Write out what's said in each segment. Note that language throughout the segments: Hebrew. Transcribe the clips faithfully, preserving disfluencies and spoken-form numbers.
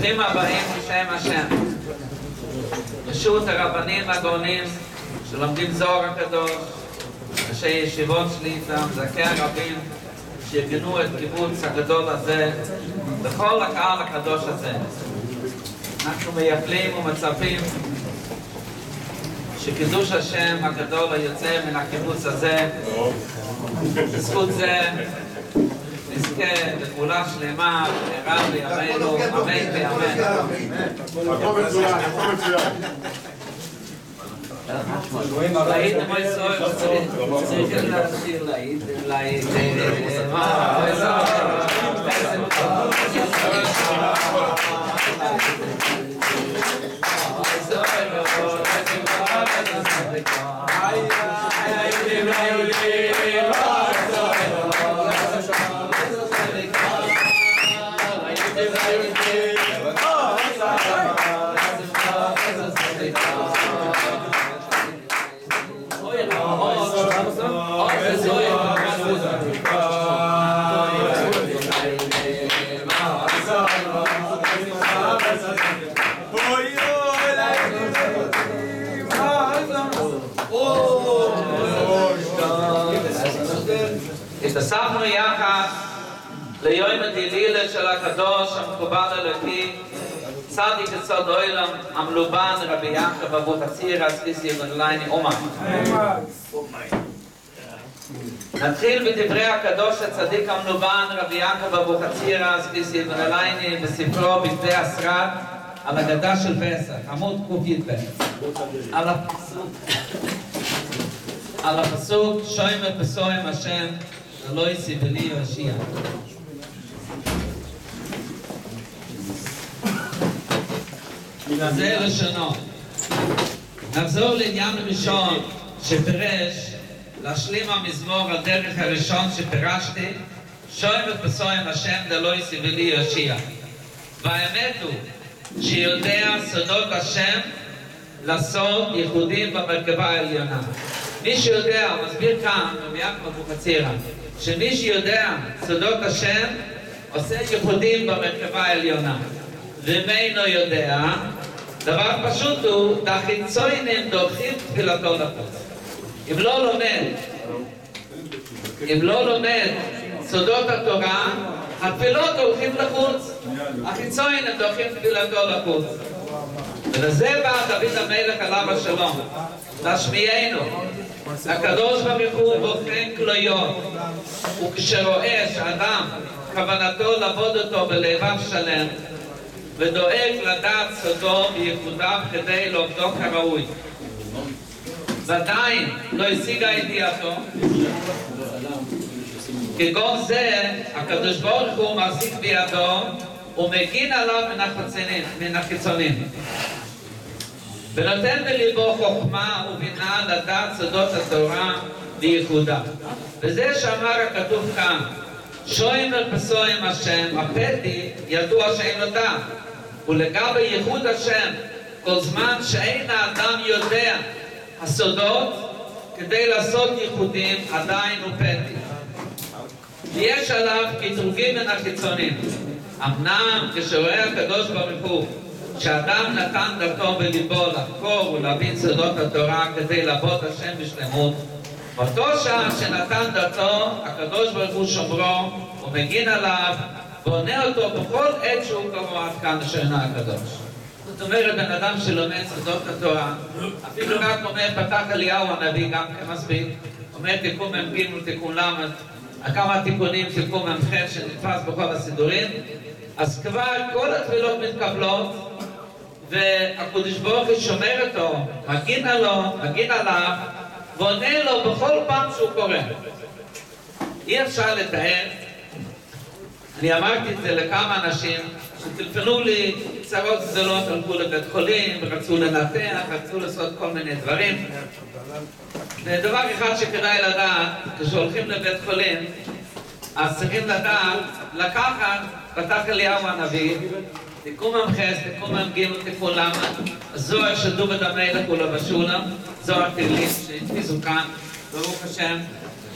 ברוכים הבאים בשם השם. רשות הרבנים הגאונים שלומדים זוהר הקדוש, ראשי ישיבות שליטה, זכי הרבים שארגנו את קיבוץ הגדול הזה וכל הקהל הקדוש הזה. אנחנו מייחלים ומצפים שקידוש השם הגדול היוצא מן הקיבוץ הזה, בזכות זה נזכה לגאולה שלמה במהרה בימינו, אמן ואמן. הכל מצוין, הכל מצוין. להיט מוי סוי, צריכים להסיר להיט, להיט, מה? התאספנו יחד ליום הדלילה של הקדוש המקובל אלוקי צדיק יסוד העולם המלובן רבי יעקב אבוחצירא זכיס ירושלים אומה. נתחיל בדברי הקדוש הצדיק המלובן רבי יעקב אבוחצירא זכיס ירושלים בספרו בכתבי הסרט על הגדה של פסח, עמוד ק"ב, על הפסוק על הפסוק שוימר פסוים השם לא יסיבלי יושיע. זה לשונו. נחזור לעניין הראשון שפירש להשלים המזמור על דרך הראשון שפירשתי שוימר פסוים השם לא יסיבלי יושיע. והאמת הוא שיודע סודות השם לעשות ייחודים במרכבה העליונה. מי שיודע, הוא מסביר כאן, רבי יעקב אבוחצירא, שמי שיודע סודות השם עושה ייחודים במרכבה העליונה. ואם אינו יודע, דבר פשוט הוא, דחיצוינים דוחים תפילתו לחוץ. אם לא לומד, אם לא לומד סודות התורה, התפילות הולכים לחוץ. החיצוינים דוחים תפילתו לחוץ. ולזה בא דוד המלך עליו השלום, להשמיענו. הקדוש ברוך הוא בוחן כליות, וכשרואה שאדם כוונתו לעבוד אותו בלבב שלם ודואג לדעת סודו וייחודיו כדי לעובדו כראוי ועדיין לא השיגה ידיעתו, כגון זה הקדוש ברוך הוא מחזיק בידו ומגין עליו מן החיצונים ונותן בליבו חוכמה ובינה לדעת סודות התורה וייחודה. וזה שאמר הכתוב כאן, שוימר פסוים השם, הפתי ידוע שאין לו דעת. ולגבי ייחוד השם, כל זמן שאין האדם יודע הסודות, כדי לעשות ייחודים עדיין הוא פתי. יש עליו קטרוגים מן החיצונים. אמנם כשרואה הקדוש ברוך הוא שאדם נתן דתו בליבו לחקור ולהבין סודות התורה כדי לעבוד השם בשלמות, באותו שעה שנתן דתו, הקדוש ברוך הוא שומרו ומגין עליו ועונה אותו בכל עת שהוא קרוב עד כאן שאינו הקדוש. זאת אומרת, בן אדם שלומד סודות התורה, אפילו רק אומר פתח אליהו הנביא גם כמספיק, אומר תיקון מ"ג ותיקון למד, כמה תיקונים תיקון מ"ח שנתפס בכל הסידורים, אז כבר כל התפילות מתקבלות והקדוש ברוך הוא שומר אותו, מגין עליו, מגין עליו ועונה לו בכל פעם שהוא קורא. אי אפשר לתאר. אני אמרתי את זה לכמה אנשים שטלפנו לי, צרות גדולות, הלכו לבית חולים, רצו לנתח, רצו לעשות כל מיני דברים. ודבר אחד שכדאי לדעת, כשהולכים לבית חולים, אז צריכים לדעת, לקחת, פתח אליהו הנביא, תיקון ממחס, תיקון ממגים, תיקון למה, זוהר של דוד המלך ולא בשולם, זוהר תהילים שהתפיסו כאן, ברוך השם.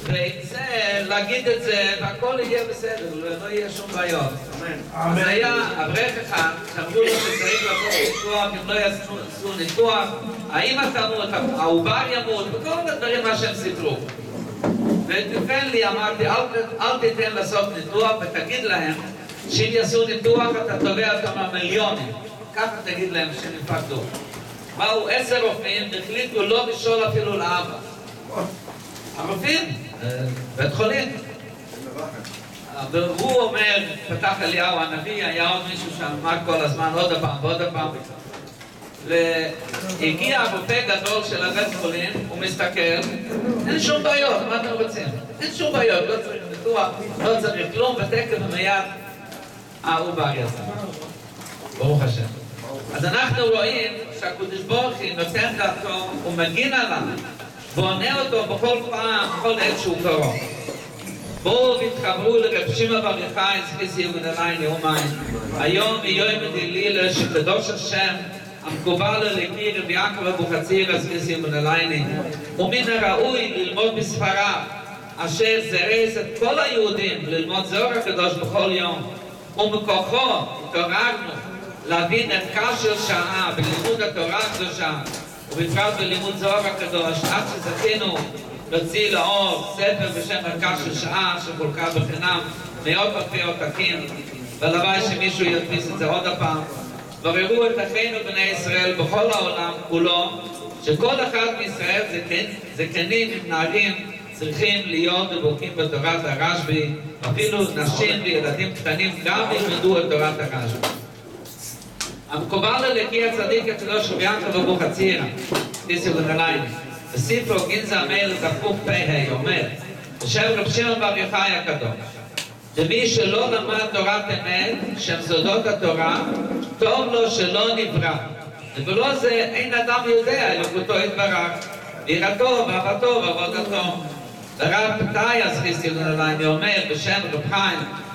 ועם זה, להגיד את זה, והכל יהיה בסדר, לא יהיה שום בעיות. אז היה אברך אחד, שאמרו לו שצריך לבוא ניתוח, אם לא יעשו ניתוח, האמא תמות, העובר ימות, וכל הדברים מה שהם סיפרו. ותפן לי, אמרתי, אל תיתן לעשות ניתוח, ותגיד להם, שאם יעשו ניתוח, אתה תובע אותם המיליונים. ככה תגיד להם שהם יפחדו. באו עשר רופאים, החליטו לא לשאול אפילו לאבא. הרופאים, בית חולים. והוא אומר, פתח אליהו הנביא, היה עוד מישהו שאמר כל הזמן, עוד הפעם ועוד הפעם. והגיע הרופא גדול של הבית חולים, הוא מסתכל, אין שום בעיות, מה אתם רוצים? אין שום בעיות, לא צריך ניתוח, לא צריך כלום, ותקף ומיד העובר יצא. ברוך השם. אז אנחנו רואים שהקדוש ברוך הוא נותן דעתו, הוא מגין עליו, ועונה אותו בכל פעם, בכל עת שהוא קרוב. בואו והתחברו לרב שמעון בר יוחאי, זכיסי ובנאלי נאומיים. היום יום דלילה שקדוש השם, המקובל לקיר רבי יעקב אבוחצירא, זכיסי ובנאלי, ומן הראוי ללמוד בספריו, אשר זירז את כל היהודים ללמוד זוהר הקדוש בכל יום, ומכוחו התעוררנו להבין את קשר שעה בלימוד התורה הקדושה, ובפרט בלימוד זוהר הקדוש, עד שזכינו להוציא לאור ספר בשם ערכה של שעה שחולקה בחינם מאות אלפי עותקים, והלוואי שמישהו ידפיס את זה עוד הפעם. בררו את אחינו בני ישראל בכל העולם כולו, שכל אחד מישראל זקנים עם נערים צריכים להיות דבוקים בתורת הרשב"י, אפילו נשים וילדים קטנים גם ילמדו את תורת הרשב"י. המקובל לקי הצדיק הקדוש רבי יעקב אבוחצירא, זכיסי ובנאלי, בספרו גנז המלך דפוק פ"ה אומר, בשם רב שמעון בר יוחאי הקדוש, שמי שלא למד תורת אמת, שם סודות התורה, טוב לו שלא נברא. ובלא זה אין אדם יודע אלוקותו יתברך, יראתו ואהבתו ועבודתו. הרב פתאיה זכיסי ובנאלי אומר בשם רב חיים,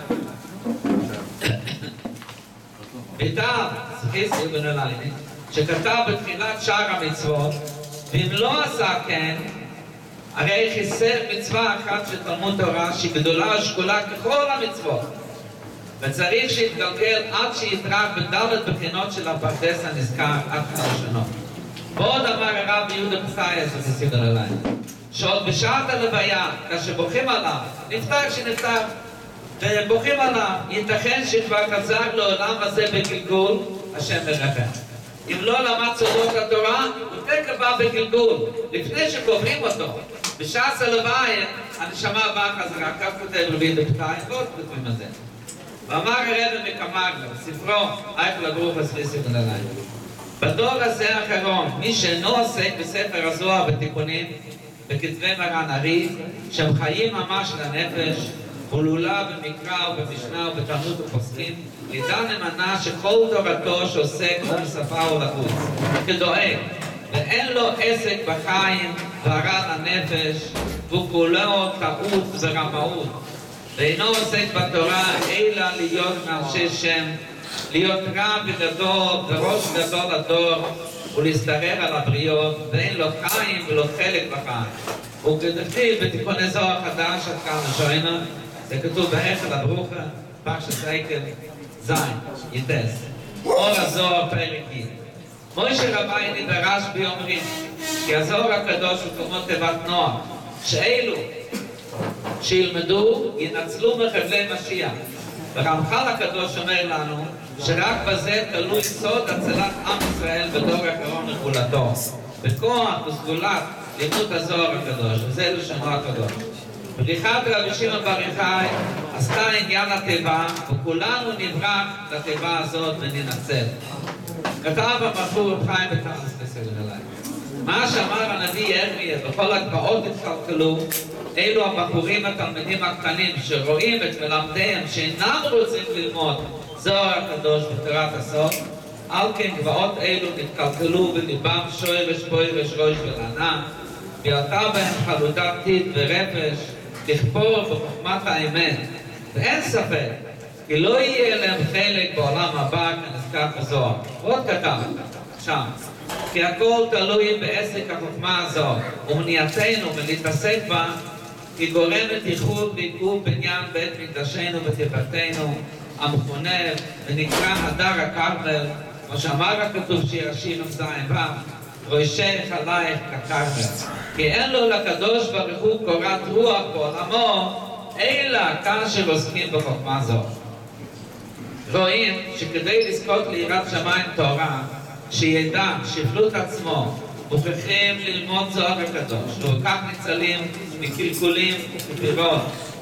ביתר זכיסי ובנאלי, שכתב בתחילת שאר המצוות, ואם לא עשה כן, הרי חיסר מצווה אחת של תלמוד תורה שהיא גדולה ושקולה ככל המצוות, וצריך שיתגלגל עד שיתרח בדלת בחינות של הפרדס הנזכר עד חמשונות. ועוד אמר הרב יהודה פתאיה זכיסי ובנאלי, שעוד בשעת הלוויה, כאשר בוכים עליו, נפטר שנפטר, ובוכים עליו, ייתכן שכבר חזר לעולם הזה בגלגול, השם מרחם. אם לא למד סודות התורה, הוא תכף בא בגלגול, לפני שקוברים אותו. בשעת הלוויה, הנשמה באה חזרה, כך כותב רבי דפתאי, ועוד כותבים על זה. ואמר הרב מקמאגנר, בספרו, אייכל ברוך זכיסי ובנאלי, בדור הזה האחרון, מי שאינו עוסק בספר הזוהר בתיקונים, בכתבי מרן ארי, שהם חיים ממש לנפש, ולולה במקרא ובמשנה ובתלמוד ופוסקים, ידע נאמנה שכל תורתו שעוסק בו משפה ולחוץ, כדואג, ואין לו עסק בחיים והרע לנפש, והוא כולו טעות ורמאות, ואינו עוסק בתורה אלא להיות מאנשי שם, להיות רב וגדול וראש גדול לדור, ולהסתרר על הבריות, ואין לו חיים ולא חלק בחיים. וכדכתיב בתיקוני זוהר חדש עד כאן השוינה, זה כתוב בהיכל הברוכה, פרשת עקב זין, יתס. אור הזוהר פרק ג'. מוישה רבייני ברשב"י אומרים, כי הזוהר הקדוש הוא כמו תיבת נוח, שאלו שילמדו ינצלו מחבלי משיח. ורמח"ל הקדוש אומר לנו, שרק בזה תלוי סוד הצלת עם ישראל בדור האחרון לגאולתו. בכוח וסגולת לימוד הזוהר הקדוש, וזה לשונו הקדוש. בריחת רבי שמעון בר יוחאי עשתה עניין התיבה, וכולנו נברח לתיבה הזאת וננצל. כתב המחור רב חיים בתרס בסגנלי. מה שאמר הנביא ירמיה, בכל הגבעות התקלקלו, אלו הבחורים התלמידים הקטנים שרואים את מלמדיהם שאינם רוצים ללמוד זוהר הקדוש בתורת הסוד, על כן גבעות אלו נתקלקלו בליבם שורש פוירש ראש ולענה, ויעלתה בהם חלודת טיט ורפש, לכפור בחוכמת האמת, ואין ספק כי לא יהיה להם חלק בעולם הבא כנזכר בזוהר. עוד כתב שם, כי הכל תלוי בעסק החוכמה הזאת, ומניעתנו ולהתעסק בה כי גורמת איחוד ועיכוב בניין בית מקדשנו ותפארתנו המכונה ונקרא הדר הכרמל, כמו שאמר הכתוב שיר השיר זין ו' ראשך עלייך ככרמל, כי אין לו לקדוש ברוך הוא קורת רוח בעולמו אלא כאשר עוסקים בחוכמה זו. רואים שכדי לזכות ליראת שמיים תורה, שידע שפלות עצמו, מוכרחים ללמוד זוהר הקדוש, וכך ניצלים מקלקולים ופירות,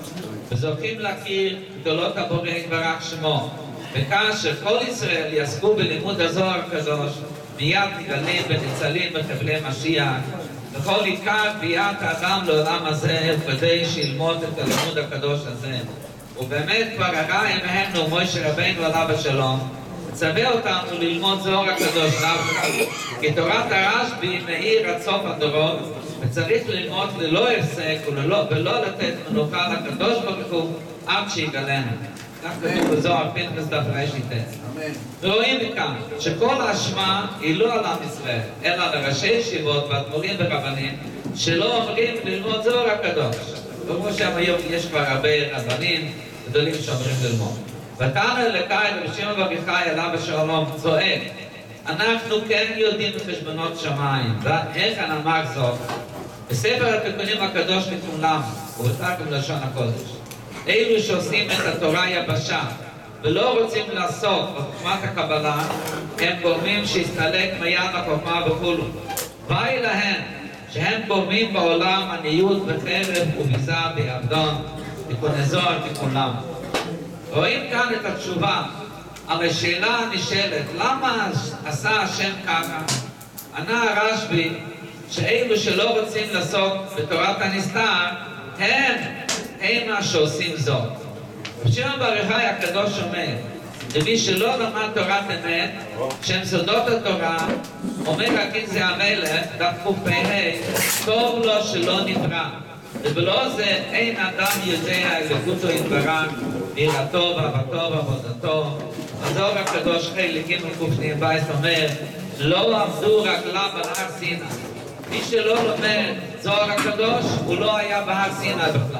וזוכים להכיר גדולות הבורא יתברך שמו. וכאשר כל ישראל יעסקו בלימוד הזוהר הקדוש, מיד נגלים וניצלים בחבלי משיח, וכל עיקר ביאת האדם לעולם הזה, וכדי שילמוד את הלימוד הקדוש הזה. ובאמת כבר הרע עמנו משה רבינו עליו השלום, צווה אותנו ללמוד זוהר הקדוש דווקא, כי תורת הרשב"י מאיר עד סוף הדורות, וצריך ללמוד ללא הפסק וללא, ולא לתת מנוחה לקדוש ברוך הוא עד שיגלנו. כך כתוב בזוהר פנחס דף ר"ט. ורואים מכאן שכל האשמה היא לא על עם ישראל, אלא על ראשי ישיבות ואדמו"רים ורבנים שלא אומרים ללמוד זוהר הקדוש. כמו שהיום יש כבר הרבה רבנים גדולים שאומרים ללמוד. ותנא אלוקי רבי שמעון בר יוחאי עליו השלום צועק, אנחנו כן יודעים בחשבונות שמיים. ואיך אמר זאת? בספר התיקונים הקדוש לכולם, ובתרגם לשון הקודש. אלו שעושים את התורה יבשה ולא רוצים לעסוק בחוכמת הקבלה, הם גורמים שיסתלק מיד החוכמה וכו'. ואי להם שהם גורמים בעולם עניות וחרב וביזה באבדון. תיקוני זוהר תיקונם. רואים כאן את התשובה על השאלה הנשאלת, למה עשה השם ככה? ענה הרשב"י שאלו שלא רוצים לעסוק בתורת הנסתר הם הם מה שעושים זאת. שמעון בר יוחאי הקדוש אומר, למי שלא למד תורת אמת, שהם סודות התורה, אומר הגנזי המלך, דף קפ"ה, טוב לו שלא נברא, ובלא זה אין אדם יודע אלוקותו יתברך, ויראתו ואהבתו ועבודתו. הזוהר הקדוש חלק ג' קפ"בייס אומר, לא עמדו רגליו על הר סיני. מי שלא לומד זוהר הקדוש, הוא לא היה בהר סיני בכלל.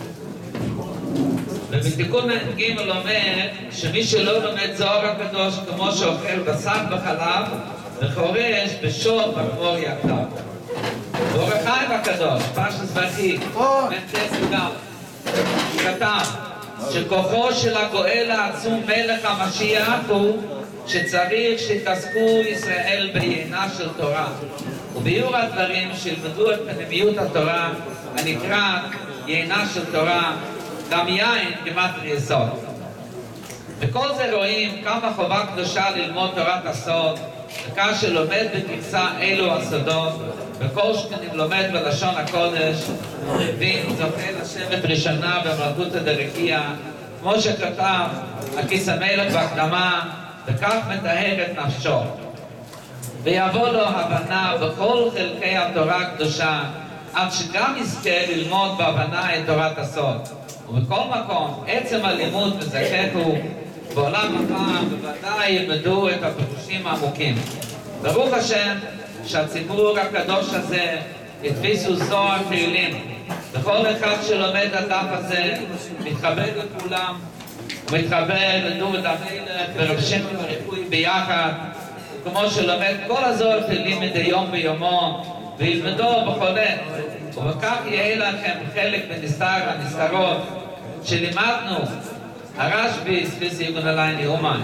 ובתיקון ג' אומר שמי שלא לומד זוהר הקדוש כמו שאוכל בשר בחלב וחורש בשור בחמור יקר. אור החיים הקדוש, פרשת ויחי, מ"ט גם, כתב שכוחו של הגואל העצום מלך המשיח הוא שצריך שתעסקו ישראל בעיינה של תורה. וביאור הדברים שילמדו את פנימיות התורה הנקראת יינה של תורה, גם יין כמעט יסוד. וכל זה רואים כמה חובה קדושה ללמוד תורת הסוד, וכאשר לומד בגרסה אלו הסודות, וכל שכנים לומד בלשון הקודש, מבין זוכה לשבת ראשונה במלכות הדרקייה, כמו שכתב הכיס המלך בהקדמה, וכך מטהר את נפשו. ויבוא לו הבנה בכל חלקי התורה הקדושה, עד שגם יזכה ללמוד בהבנה את תורת הסוד. ובכל מקום, עצם הלימוד מזככו, בעולם הבא בוודאי ילמדו את הפירושים העמוקים. ברוך השם שהציבור הקדוש הזה התפיסו זוהר תהילים. וכל אחד שלומד הדף הזה מתחבר לכולם, ומתחבר לדוד המלך ורב שמעון בר יוחאי ביחד, כמו שלומד כל הזוהר תהילים מדי יום ביומו, וילמדו בכל עת. ובכך יהיה לכם חלק בנסתר הנסתרות שלימדנו הרשב"י ספיס יגון עלי נאומן.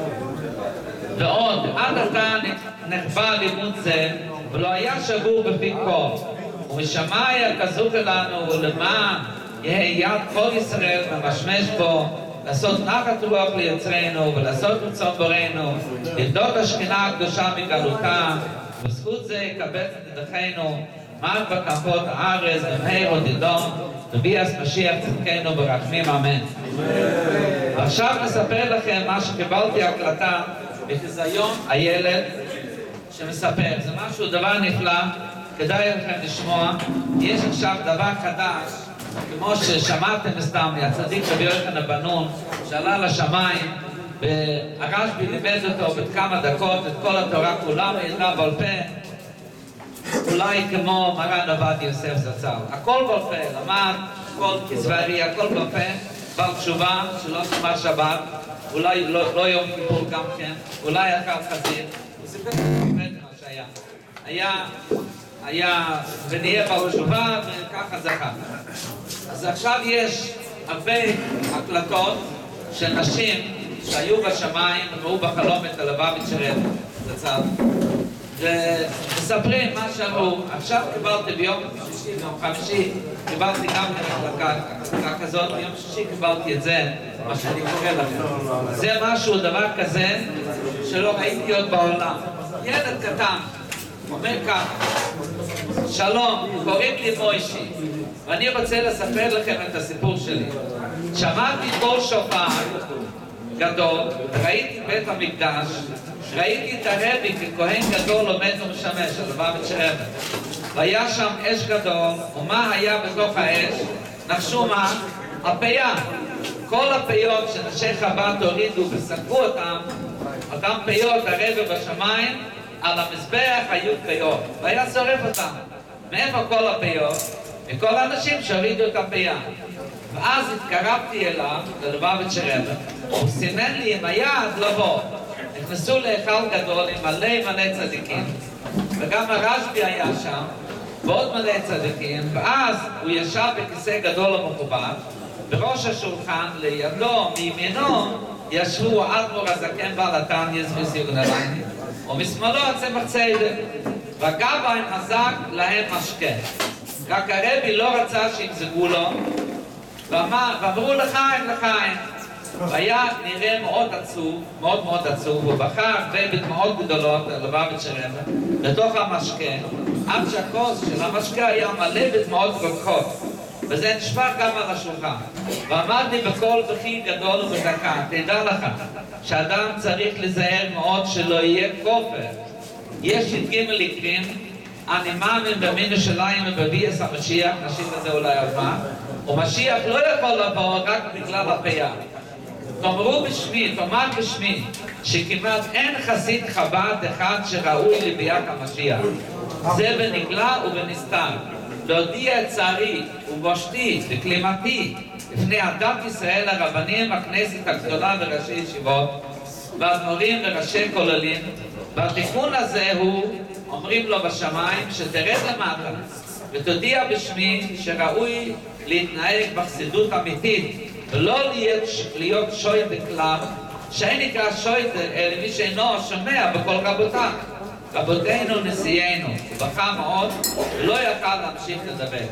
ועוד, עד עתה נחבא לימוד זה ולא היה שבור בפי כל, ומשמיים כזוך לנו ולמען יהיה יד כל ישראל ממשמש בו, לעשות נחת רוח ליצרנו ולעשות רצון בורנו, לבדוק השכינה הקדושה מגלותה, בזכות זה יקבל את נדחנו מר בכפות הארץ במהר עוד ידום, וביאס משיח צדקנו ברחמים אמן. עכשיו נספר לכם מה שקיבלתי הקלטה בחיזיון הילד שמספר. זה משהו, דבר נפלא, כדאי לכם לשמוע. יש עכשיו דבר חדש, כמו ששמעתם סתם מהצדיק רבי יוחנן בן נון שעלה לשמיים, והרשב"י לימד אותו בכמה דקות את כל התורה כולה וידע בעל פה. אולי כמו מרן עובדיה יוסף זצ"ל. הכל בפה, למד, הכל כזברי, הכל בפה, בעל תשובה שלא שמע שבת, אולי לא, לא יום כיפור גם כן, אולי אכל חזיר, הוא סיפר באמת מה שהיה. היה, היה, ונהיה בעל תשובה, וככה זה ככה. אז עכשיו יש הרבה הקלטות של נשים שהיו בשמיים, ראו בחלום את הלבביץ' רב, זצ"ל. ומספרים מה שאמרו. עכשיו קיבלתי ביום שישי, ביום חמישי, קיבלתי גם החלקה כזאת, ביום שישי קיבלתי את זה, מה שאני קורא לכם. זה משהו, דבר כזה, שלא ראיתי עוד בעולם. ילד קטן, אומר ככה, שלום, קוראים לי מוישי, ואני רוצה לספר לכם את הסיפור שלי. שמעתי קול שופר גדול, ראיתי בית המקדש, ראיתי את הרבי ככהן גדול עומד ומשמש, הלבביץ' רב. והיה שם אש גדול, ומה היה בתוך האש? נחשו מה? הפייה. כל הפיות שנשי חב"ד הורידו וסגרו אותם, אותם פיות הרבי בשמיים, על המזבח היו פיות, והיה שורף אותם. מאיפה כל הפיות? מכל האנשים שהורידו את הפייה. ואז התקרבתי אליו, ללבביץ' רב, הוא סימן לי עם היד לבוא. נכנסו להיכל גדול עם מלא מלא צדיקים, וגם הרשב"י היה שם, ועוד מלא צדיקים, ואז הוא ישב בכיסא גדול ומכובד, בראש השולחן לידו, מימינו, ישבו האדמו"ר הזקן בעל התניא זמיסיוגן אלייני, ומשמאלו הצמח צדק, והגבאי חזק להם משקה. רק הרבי לא רצה שימזגו לו, ואמרו לחיים, לחיים. והיה נראה מאוד עצוב, מאוד מאוד עצוב, הוא בחר בדמעות גדולות, הלבביץ' רב, לתוך המשקה, עד שהכוס של המשקה היה מלא בדמעות רוקחות, וזה נשפך גם על השולחן. ואמר לי בקול בכי גדול ובדקה, תדע לך, שאדם צריך לזהר מאוד שלא יהיה כופר. יש י"ג מקרים, אני מאמין במינו שלהם ובביאס המשיח, נשיב את זה אולי עוד מה, ומשיח לא יכול לבוא רק בגלל הפייה. תאמרו בשמי, תאמר בשמי, שכמעט אין חסיד חב"ד אחד שראוי לביאת המשיח. זה בנגלה ובנסתר. להודיע את צערי ובושתי וכלימתי לפני עדת ישראל הרבנים, הכנסת הגדולה וראשי ישיבות, והאדמו"רים וראשי כוללים. והתיקון הזה הוא, אומרים לו בשמיים, שתרד למטה ותודיע בשמי שראוי להתנהג בחסידות אמיתית, ולא להיות, להיות שוי בכלל, שאין נקרא שוי אלא מי שאינו שומע בכל רבותיו. רבותינו נשיאנו, הוא בכה מאוד ולא יכל להמשיך לדבר.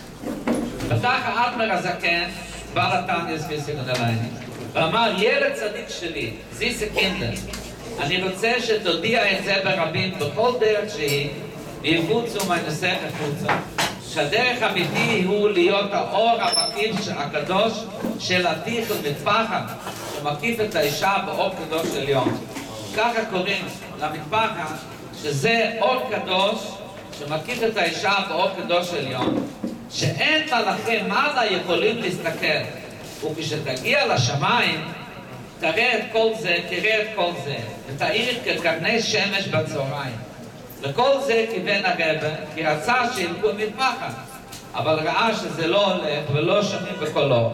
פתח האדמו"ר הזקן, בעל התניא זמיסיוגן אלייני, ואמר, ילד צדיק שלי, זיסה קינדל, אני רוצה שתודיע את זה ברבים בכל דרך שהיא, ויבוצו מהנוסח החוצה, שהדרך האמיתי הוא להיות האור המקיף הקדוש של התיכל מטפחת, שמקיף את האישה באור קדוש עליון. ככה קוראים למטפחת, שזה אור קדוש שמקיף את האישה באור קדוש עליון, שאין מלאכי מעלה יכולים להסתכל. וכשתגיע לשמיים, תראה את כל זה, תראה את כל זה, ותאיר כקרני שמש בצהריים. לכל זה כיוון הרבה, כי רצה שילכו מטפחת, אבל ראה שזה לא הולך ולא שומעים בקולו.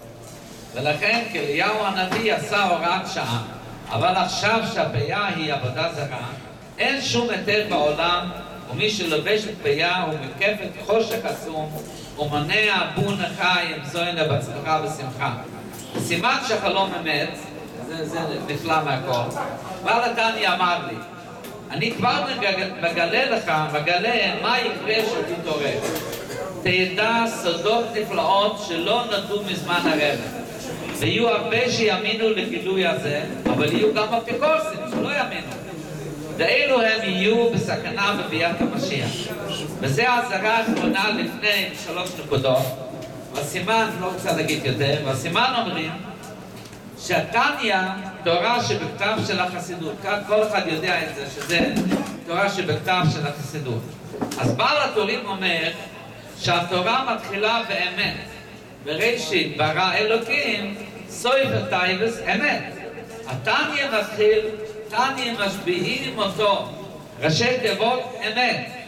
ולכן כאליהו הנביא עשה הוראת שעה, אבל עכשיו שהפייה היא עבודה זרה, אין שום היתר בעולם, ומי שלובש את פייה הוא מקפת חושך עצום, ומונע בון החיים זוהנה בצלחה ושמחה. סימן שהחלום אמת, זה, זה נפלא מהכל. בעל התניא אמר לי, אני כבר מגלה לך, מגלה מה יקרה שתתעורר. תדע סודות נפלאות שלא נדעו מזמן הרב. ויהיו הרבה שיאמינו לגילוי הזה, אבל יהיו גם אפיקורסים שלא יאמינו. ואלו הם יהיו בסכנה בביאת המשיח. וזה ההזהרה האחרונה לפני שלוש נקודות. והסימן, לא רוצה להגיד יותר, והסימן אומרים שהתניא, תורה שבכתב של החסידות, כאן כל אחד יודע את זה, שזה תורה שבכתב של החסידות. אז בעל התורים אומר שהתורה מתחילה באמת. בראשית ברא אלוקים, סויפר טייבס אמת. התניא מתחיל, תניא משביעים אותו, ראשי תיבות אמת.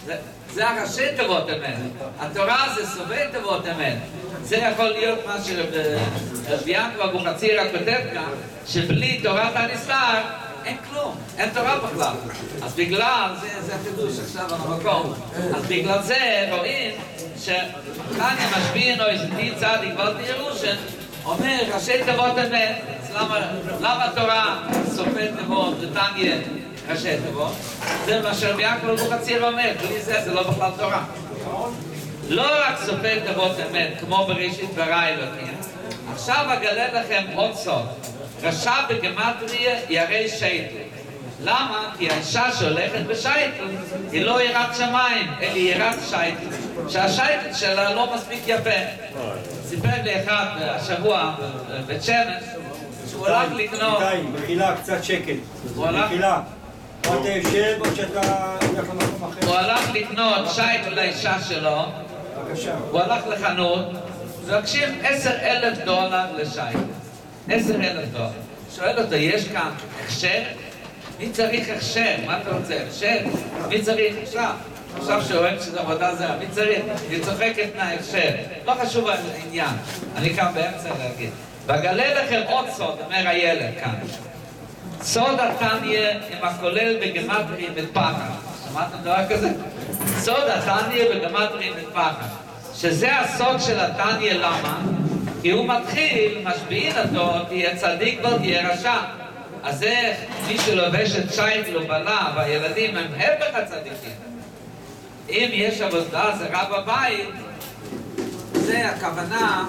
זה, זה הראשי תיבות אמת. התורה זה סובי תיבות אמת. זה יכול להיות מה שרבי יעקב אבוחצירא כותב כאן, שבלי תורת הנסתר אין כלום, אין תורה בכלל. אז בגלל, זה, זה החידוש עכשיו על המקום, אז בגלל זה רואים שתניא משביעין או איזה דין צדיק ואלתר ירושין אומר ראשי תיבות אמת. אז למה, למה התורה סופי תיבות ותניא ראשי תיבות? זה מה שרבי יעקב אבוחצירא אומר, בלי זה זה לא בכלל תורה. לא רק סופי תיבות אמת, כמו בראשית ברא אלוקים. עכשיו אגלה לכם עוד סוד. רשע בגמטריה ירא שייטל. למה? כי האישה שהולכת בשייטל היא לא יראת שמיים, אלא יראת שייטל. שהשייטל שלה לא מספיק יפה. סיפר לי אחד השבוע בבית שמש שהוא הולך לקנות... מחילה, קצת שקט. מחילה. או אתה יושב או שאתה הולך למקום אחר. הוא הלך לקנות שייטל לאישה שלו. בבקשה. הוא הלך לחנות ומבקשים עשר אלף דולר לשייטל. עשר אלף דולר. שואל אותו, יש כאן הכשר? מי צריך הכשר? מה אתה רוצה? הכשר? מי צריך עכשיו? עכשיו שאומרים שזה עבודה זרה, מי צריך? היא צוחקת מההכשר. לא חשוב העניין. אני כאן באמצע להגיד. ואגלה לכם עוד סוד, אומר הילד כאן. סוד התניא עם הכולל בגמטריה מטפחת. שמעתם דבר כזה? סוד התניא בגמטריה מטפחת. שזה הסוד של התניא, למה? כי הוא מתחיל, משביעין אותו, תהיה צדיק ותהיה רשע. אז איך מי שלובש את שייטל ובעלה והילדים הם הפך הצדיקים? אם יש עבודה זרה בבית, זה הכוונה,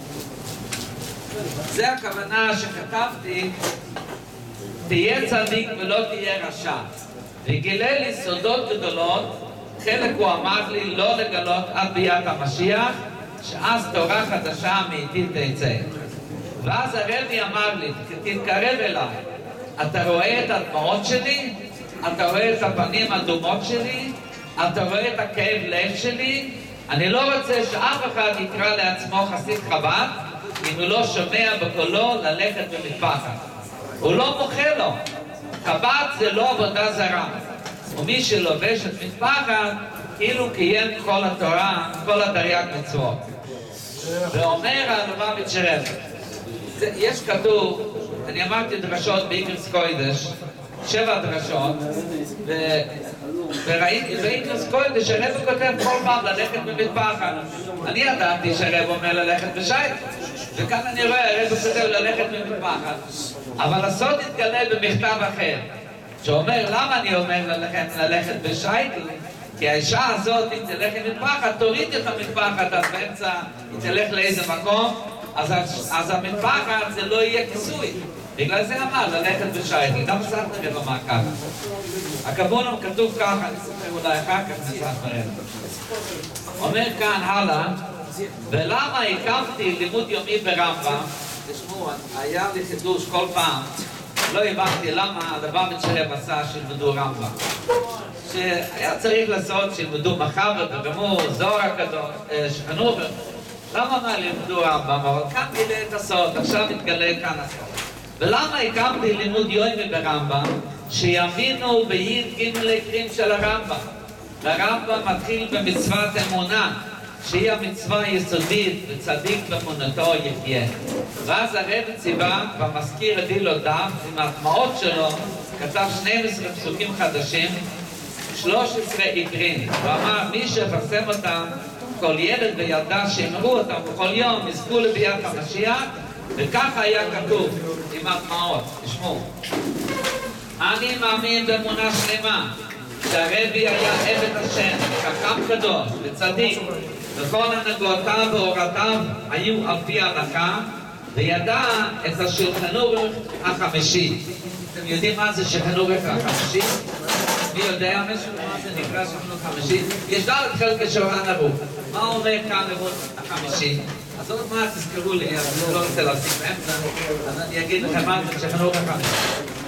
זה הכוונה שכתבתי, תהיה צדיק ולא תהיה רשע. וגילה לי סודות גדולות, חלק הוא אמר לי לא לגלות עד ביאת המשיח, שאז תורה חדשה מאיתי תצא. ואז הרבי אמר לי, תתקרב אליי, אתה רואה את הדמעות שלי? אתה רואה את הפנים הדומות שלי? אתה רואה את הכאב לב שלי? אני לא רוצה שאף אחד יקרא לעצמו חסיד חב"ד אם הוא לא שומע בקולו ללכת במטפחת. הוא לא מוחה לו. חב"ד זה לא עבודה זרה. ומי שלובש את מטפחת כאילו קיים כל התורה, כל התרי"ג מצוות. ואומר הלובביץ' רב, יש כתוב, אני אמרתי דרשות באיקרס קוידש, שבע דרשות, וראיתי באיקרס קוידש הרב כותב כל פעם ללכת במטפחת. אני ידעתי שהרב אומר ללכת בשייטל, וכאן אני רואה הרב כותב ללכת במטפחת, אבל הסוד התגלה במכתב אחר, שאומר למה אני אומר ללכת, ללכת בשייטל? כי האישה הזאת, אם תלך עם מטפחת, תוריד את המטפחת, אז באמצע היא תלך לאיזה מקום, אז, אז המטפחת זה לא יהיה כיסוי. בגלל זה אמר, ללכת בשייטל. גם סרטנר אמר ככה. הכוונום כתוב ככה, אני אספר אולי אחר כך נספר. אומר כאן הלאה, ולמה הקמתי לימוד יומי ברמב"ם? תשמעו, היה לי חידוש כל פעם, לא הבנתי למה הדבר מצ'רב עשה שילמדו רמב"ם. שהיה צריך לעשות שילמדו מחבר וגמור, זוהר הקדוש, שכנובר. למה מה לימדו רמב"ם? אבל כאן גילה את הסוד, עכשיו מתגלה כאן הסוד. ולמה הקמתי לימוד יומי ברמב"ם? שיאמינו בי"ג עקרים של הרמב"ם. הרמב"ם מתחיל במצוות אמונה, שהיא המצווה היסודית וצדיק באמונתו יחיה. ואז הרב ציווה במזכיר הביא לו דף עם ההטמעות שלו, כתב שנים עשר פסוקים חדשים, שלוש עשרה עקרים. הוא אמר, מי שיפרסם אותם, כל ילד וילדה שיאמרו אותם בכל יום, יזכו לביאת המשיח, וככה היה כתוב עם ההטמעות. תשמעו. אני מאמין באמונה שלמה שהרבי היה עבד השם, חכם קדוש וצדיק, וכל הנהגותיו והורותיו היו על פי ההלכה, וידע את השולחן ערוך החמישי. אתם יודעים מה זה שולחן ערוך החמישי? מי יודע משהו מה זה נקרא שולחן ערוך החמישי? יש ד' חלקי שולחן ערוך. מה אומר כאן ערוך החמישי? אז עוד מעט תזכרו לי, אז אני לא רוצה להוסיף באמצע, אז אני אגיד לכם מה זה שולחן ערוך החמישי.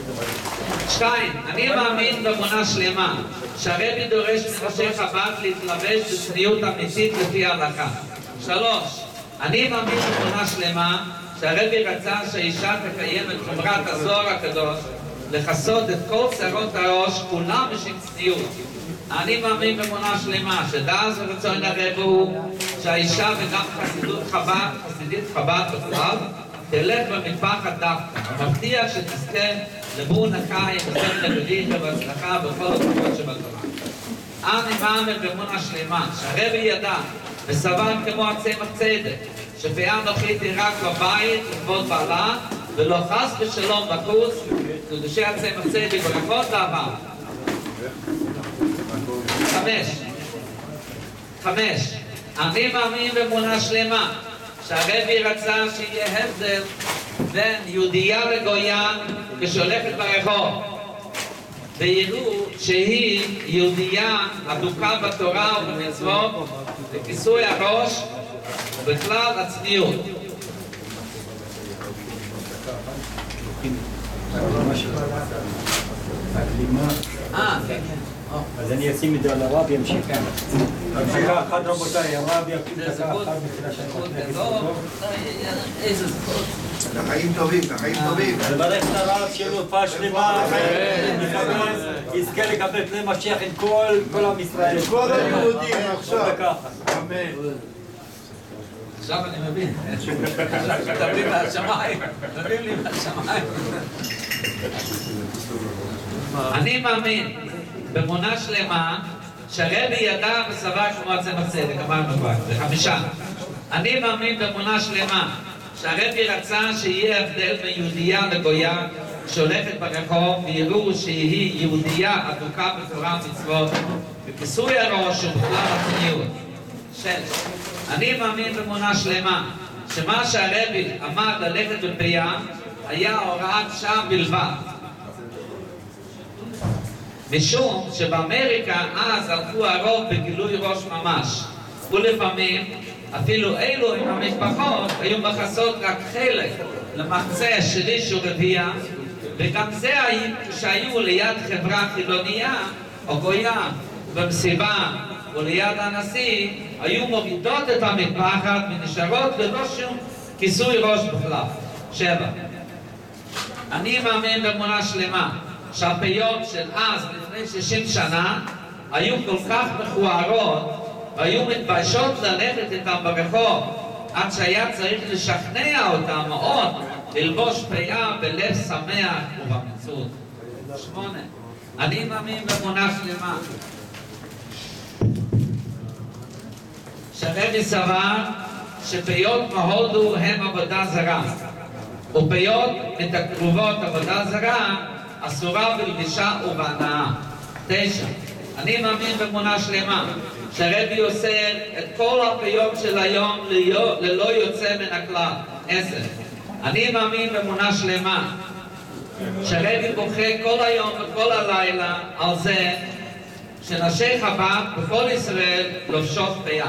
שתיים, אני מאמין באמונה שלמה שהרבי דורש מראשי חב"ד להתלבש בצניעות אמיתית לפי ההלכה. שלוש, אני מאמין באמונה שלמה שהרבי רצה שהאישה תקיים את חומרת הזוהר הקדוש לכסות את כל שערות הראש, כולם בשביל צניעות. אני מאמין באמונה שלמה, שדאז ורצון הרב הוא שהאישה וגם חסידות חב"ד, חסידית חב"ד בכלל, תלך במטפחת דווקא, מבטיח שתזכה לבור נקיים, וסוף לבריך והצלחה בכל התקופות שבתורה. אני מאמין באמונה שלמה, שהרבי ידע וסבר כמו הצמח צדק, שפיה נוחיתי רק בבית לכבוד בעלה, ולא חס ושלום בחוץ, קדושי הצמח צדק ברכות לעבר. חמש, חמש, אני מאמין באמונה שלמה שהרבי רצה שיהיה הבדל בין יהודייה לגויה כשהולכת ברחוב ויראו שהיא יהודייה אדוקה בתורה ובמצוות וכיסוי הראש בכלל הצניעות. אה, כן, כן. אז אני אשים את זה על הרב, ימשיך. דקה אחת רבותיי, הרב יקים דקה אחת בתחילה שאני מתחיל איזה זכות. לחיים טובים, לחיים טובים. לברך את הרב, שיהיה לו רפואה שלמה, יזכה לקבל פני משיח את כל עם ישראל. כל היהודים עכשיו. אמן. עכשיו אני מבין. תביא מהשמיים. תביא לי מהשמיים. אני מאמין באמונה שלמה שהרבי ידע וסבר כמו הצמח צדק, אמרנו כבר, זה חמישה. אני מאמין באמונה שלמה שהרבי רצה שיהיה הבדל בין יהודייה לגויה שהולכת ברחוב ויראו שהיא יהודייה אדוקה בתורה ומצוות וכיסוי הראש ובכלל הצניעות. שש, אני מאמין באמונה שלמה שמה שהרבי עמד ללכת בפיה היה הוראת שעה בלבד, משום שבאמריקה אז הלכו הרוב בגילוי ראש ממש, ולפעמים אפילו אלו עם המשפחות היו מכסות רק חלק למחצה שליש ורביע, וגם זה שהיו ליד חברה חילוניה או גויה במסיבה או ליד הנשיא היו מורידות את המטפחת ונשארות ללא שום כיסוי ראש בכלל. שבע, אני מאמין באמונה שלמה שהפיות של אז לפני שישים שנה היו כל כך מכוערות והיו מתביישות ללכת איתם ברחוב עד שהיה צריך לשכנע אותם מאוד ללבוש פיה בלב שמח ובמציאות. שמונה, אני מאמין באמונה שלמה שהרבי סבר שפיות מהודו הם עבודה זרה ופיות מתקרובות עבודה זרה אסורה בלבישה ובהנאה. תשע, אני מאמין באמונה שלמה שהרבי עושה את כל הפיות של היום ללא יוצא מן הכלל. עשר, אני מאמין באמונה שלמה שהרבי בוכה כל היום וכל הלילה על זה שנשי חב"ד בכל ישראל לובשות פיה.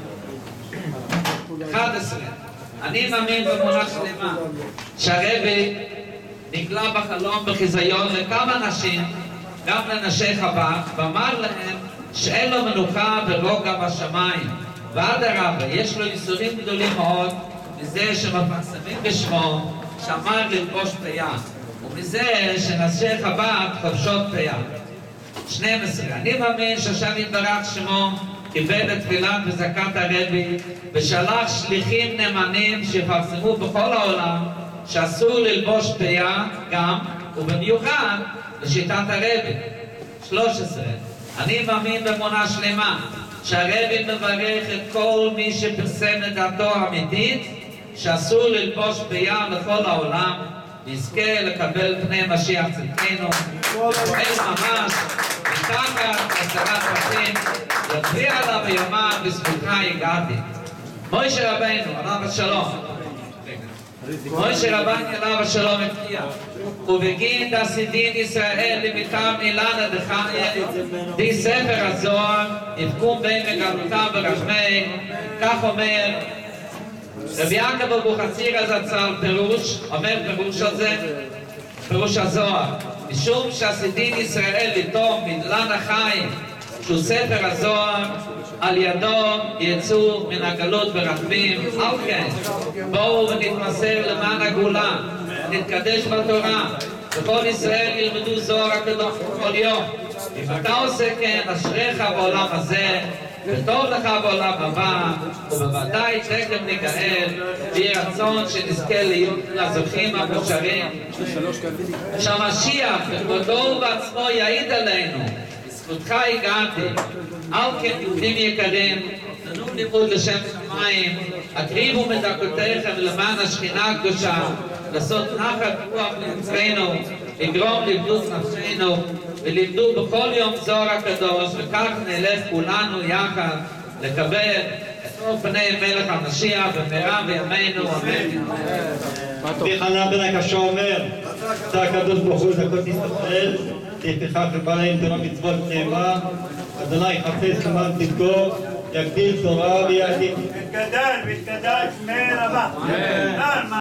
אחת עשרה, אני מאמין באמונה שלמה שהרבי נגלה בחלום בחיזיון לכמה נשים, גם לנשי חב"ד, ואמר להם שאין לו מנוחה ורוגע בשמיים, ואדרבה, יש לו ייסורים גדולים מאוד מזה שמפרסמים בשמו שאמר ללבוש פיה, ומזה שנשי חב"ד חובשות פיה. שתים עשרה, אני מאמין שהשם יתברך שמו קיבל את תפילת וזכת הרבי ושלח שליחים נאמנים שיפרסמו בכל העולם שאסור ללבוש פיה גם ובמיוחד לשיטת הרבי. שלוש עשרה, אני מאמין באמונה שלמה שהרבי מברך את כל מי שפרסם את דעתו האמיתית שאסור ללבוש פיה לכל העולם ויזכה לקבל פני משיח צדקנו ופועל ממש מתחת עשרת פרסים יצביע עליו ויאמר בזכותך הגעתי. מוישה רבנו עליו השלום מוישה רבנו עליו השלום הבטיח ובגין דסידין ישראל למיתם אילנה דחיה די ספר הזוהר יבקום בין מגלותה ברחמי. כך אומר רבי יעקב אבוחצירא זצ"ל פירוש, אומר פירוש הזה, פירוש הזוהר, משום שהסידין ישראל לתום מדלן החיים שהוא ספר הזוהר על ידו יצאו מן הגלות ברחמים. על כן בואו ונתמסר למען הגאולה, נתקדש בתורה וכל ישראל ילמדו זוהר הקדוש בכל יום. אם אתה עושה כן, אשריך בעולם הזה, וטוב לך בעולם הבא, ובוודאי תכף ניגאל, ויהי רצון שנזכה להיות הזוכים המאושרים, שהמשיח בכבודו ובעצמו יעיד עלינו, בזכותך הגעתי. על כן יהודים יקרים, תנו לימוד לשם שמיים, הקריבו מדקותיכם למען השכינה הקדושה, לעשות נחת רוח ליצרנו, לגרום לבדות נפשנו, ולימדו בכל יום זוהר הקדוש, וכך נלך כולנו יחד לקבל את אור פני מלך המשיח במהרה בימינו, אמן. רבי חנן בן הקשה אומר, עשה הקדוש ברוך הוא זכות ישראל, לפיכך ובא להם תורה מצוות נאמר, אדוני חפש למען צדקו, יגדיל תורה ויעדיף. מתגדל, מתגדל, שמי רבה.